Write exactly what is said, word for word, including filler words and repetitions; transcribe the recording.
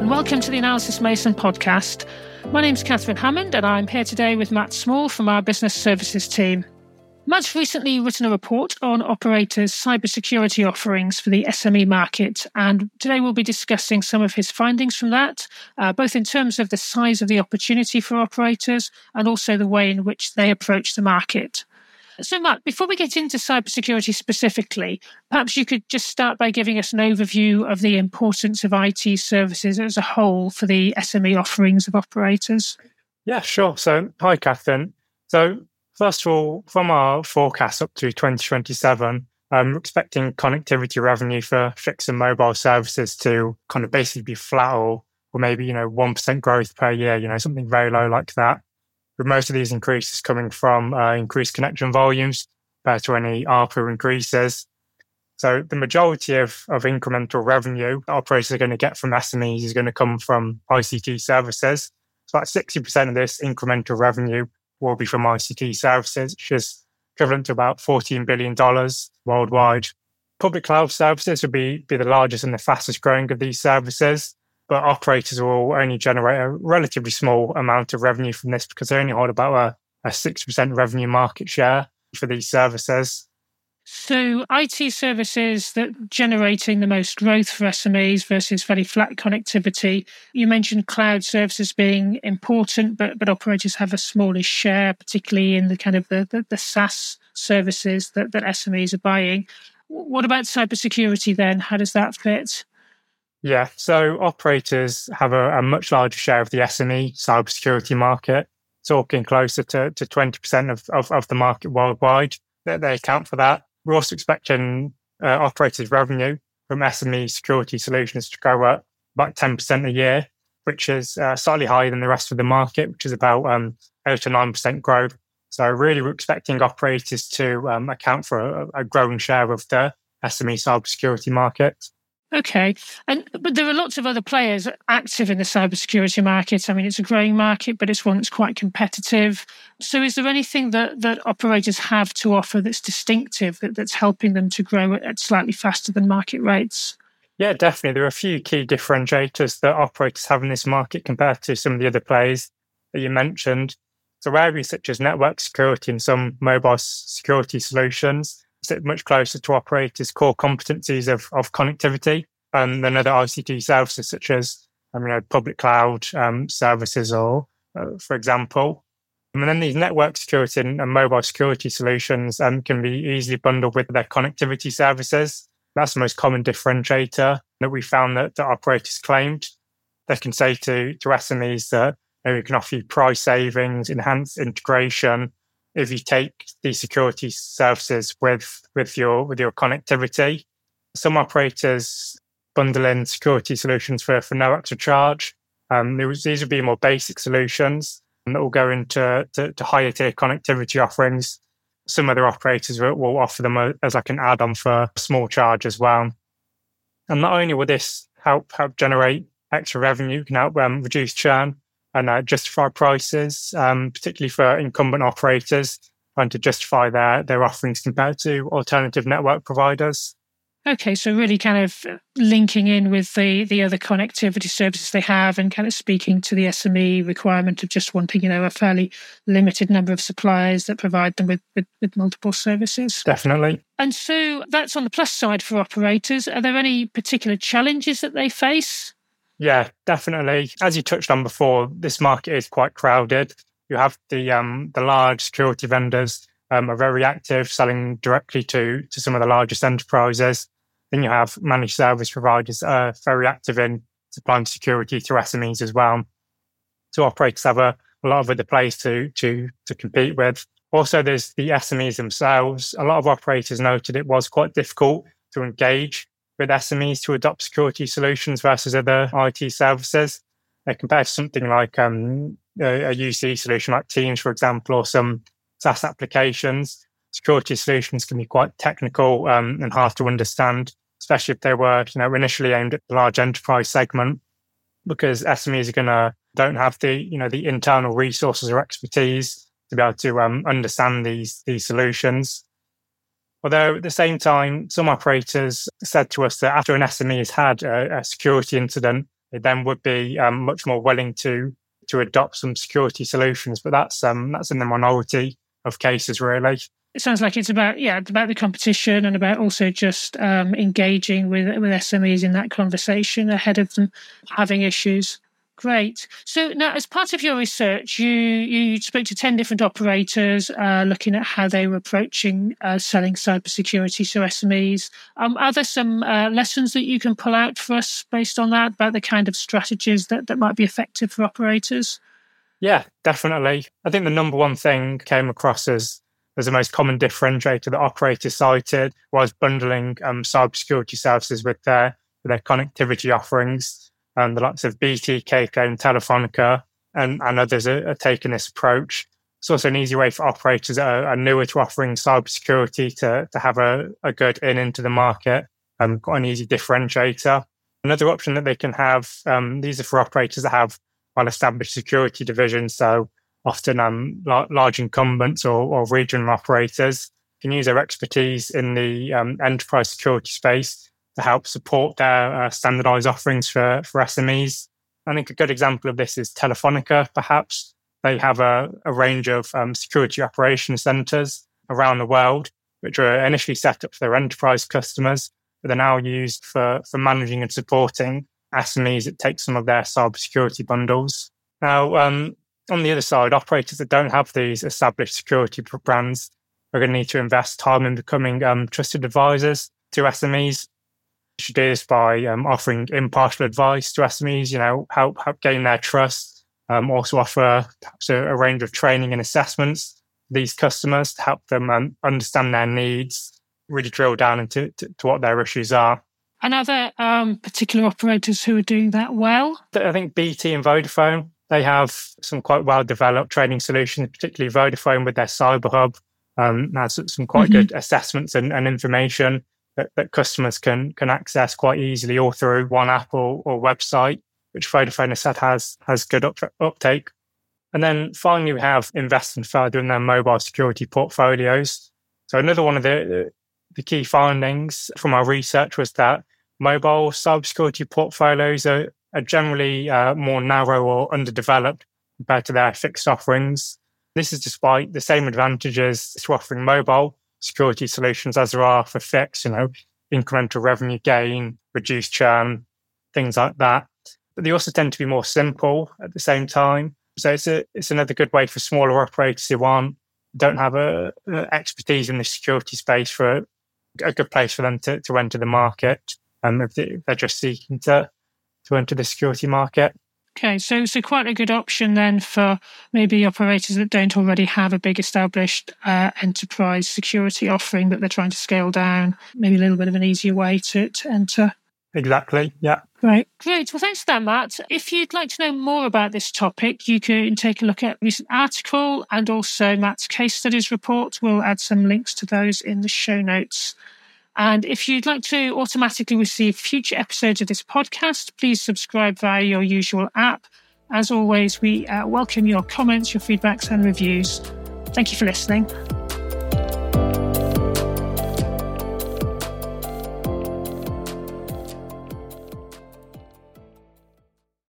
and welcome to the Analysys Mason podcast. My name's Catherine Hammond and I'm here today with Matt Small from our business services team. Matt's recently written a report on operators' cybersecurity offerings for the S M E market, and today we'll be discussing some of his findings from that, uh, both in terms of the size of the opportunity for operators and also the way in which they approach the market. So, Matt, before we get into cybersecurity specifically, perhaps you could just start by giving us an overview of the importance of I T services as a whole for the S M E offerings of operators. Yeah, sure. So, hi, Catherine. So, first of all, from our forecast up to twenty twenty-seven, um, we're expecting connectivity revenue for fixed and mobile services to kind of basically be flat or, or maybe, you know, one percent growth per year, you know, something very low like that. With most of these increases coming from uh, increased connection volumes compared to any A R P U increases. So the majority of, of incremental revenue that operators are going to get from S M Es is going to come from I C T services. So about sixty percent of this incremental revenue will be from I C T services, which is equivalent to about fourteen billion dollars worldwide. Public cloud services will be, be the largest and the fastest growing of these services. But operators will only generate a relatively small amount of revenue from this because they only hold about a, a six percent revenue market share for these services. So I T services that generating the most growth for S M Es versus very flat connectivity. You mentioned cloud services being important, but, but operators have a smallish share, particularly in the kind of the, the, the SaaS services that, that S M Es are buying. What about cybersecurity then? How does that fit? Yeah, so operators have a, a much larger share of the S M E cybersecurity market, talking closer to, to twenty percent of, of, of the market worldwide. They, they account for that. We're also expecting uh, operators' revenue from S M E security solutions to grow at about ten percent a year, which is uh, slightly higher than the rest of the market, which is about um, eight to nine percent growth. So really we're expecting operators to um, account for a, a growing share of the S M E cybersecurity market. Okay. And but there are lots of other players active in the cybersecurity market. I mean, it's a growing market, but it's one that's quite competitive. So is there anything that, that operators have to offer that's distinctive, that, that's helping them to grow at slightly faster than market rates? Yeah, definitely. There are a few key differentiators that operators have in this market compared to some of the other players that you mentioned. So areas such as network security and some mobile security solutions sit much closer to operators' core competencies of, of connectivity um, than other I C T services such as um, you know, public cloud um, services or, uh, for example. And then these network security and, and mobile security solutions um, can be easily bundled with their connectivity services. That's the most common differentiator that we found that, that operators claimed. They can say to, to S M Es that you know, we can offer you price savings, enhanced integration, if you take these security services with, with your with your connectivity. Some operators bundle in security solutions for, for no extra charge. Um, these would be more basic solutions and that will go into to, to higher tier connectivity offerings. Some other operators will, will offer them as like an add-on for a small charge as well. And not only will this help help generate extra revenue, can help um, reduce churn and uh, justify prices, um, particularly for incumbent operators trying to justify their, their offerings compared to alternative network providers. Okay, so really kind of linking in with the, the other connectivity services they have and kind of speaking to the S M E requirement of just wanting, you know, a fairly limited number of suppliers that provide them with, with, with multiple services. Definitely. And so that's on the plus side for operators. Are there any particular challenges that they face? Yeah, definitely. As you touched on before, this market is quite crowded. You have the um, the large security vendors um, are very active, selling directly to, to some of the largest enterprises. Then you have managed service providers that are very active in supplying security to S M Es as well. So operators have a, a lot of other players to, to, to compete with. Also, there's the S M Es themselves. A lot of operators noted it was quite difficult to engage with S M Es to adopt security solutions versus other I T services. Uh, compared to something like um, a, a U C solution like Teams, for example, or some SaaS applications, security solutions can be quite technical um, and hard to understand, especially if they were, you know, initially aimed at the large enterprise segment, because S M Es are gonna don't have the, you know, the internal resources or expertise to be able to um, understand these these solutions. Although at the same time, some operators said to us that after an S M E has had a, a security incident, they then would be um, much more willing to to adopt some security solutions. But that's um, that's in the minority of cases, really. It sounds like it's about, yeah, about the competition and about also just um, engaging with, with S M Es in that conversation ahead of them having issues. Great. So now, as part of your research, you you spoke to ten different operators uh, looking at how they were approaching uh, selling cybersecurity to S M Es. Um, are there some uh, lessons that you can pull out for us based on that, about the kind of strategies that, that might be effective for operators? Yeah, definitely. I think the number one thing came across as, as the most common differentiator that operators cited was bundling um, cybersecurity services with their, with their connectivity offerings. And the likes of B T, K K, and Telefonica, and, and others are, are taking this approach. It's also an easy way for operators that are, are newer to offering cybersecurity to, to have a, a good in into the market and got an easy differentiator. Another option that they can have, um, these are for operators that have well-established security divisions, so often um, la- large incumbents or, or regional operators can use their expertise in the um, enterprise security space to help support their uh, standardized offerings for, for S M Es. I think a good example of this is Telefonica, perhaps. They have a, a range of um, security operations centers around the world, which were initially set up for their enterprise customers, but they're now used for, for managing and supporting S M Es that take some of their cybersecurity bundles. Now, um, on the other side, operators that don't have these established security brands are going to need to invest time in becoming um, trusted advisors to S M Es. Should do this by um, offering impartial advice to S M Es, you know, help help gain their trust. Um, also offer perhaps a, a range of training and assessments to these customers to help them um, understand their needs, really drill down into to, to what their issues are. And are there um, particular operators who are doing that well? I think B T and Vodafone, they have some quite well-developed training solutions, particularly Vodafone with their Cyber Hub, um, has some quite mm-hmm. good assessments and, and information That, that customers can can access quite easily, or through one app or, or website, which Vodafone has said has has good up, uptake. And then finally, we have investing further in their mobile security portfolios. So another one of the the key findings from our research was that mobile cybersecurity portfolios are, are generally uh, more narrow or underdeveloped compared to their fixed offerings. This is despite the same advantages to offering mobile security solutions as there are for fixed, you know, incremental revenue gain, reduced churn, things like that. But they also tend to be more simple at the same time. So it's a, it's another good way for smaller operators who aren't, don't have a, a expertise in the security space for a, a good place for them to, to enter the market. Um, if, they, if they're just seeking to, to enter the security market. Okay, so so quite a good option then for maybe operators that don't already have a big established uh, enterprise security offering that they're trying to scale down. Maybe a little bit of an easier way to, to enter. Exactly, yeah. Great, great. Well, thanks for that, Matt. If you'd like to know more about this topic, you can take a look at a recent article and also Matt's case studies report. We'll add some links to those in the show notes. And if you'd like to automatically receive future episodes of this podcast, please subscribe via your usual app. As always, we uh, welcome your comments, your feedbacks and reviews. Thank you for listening.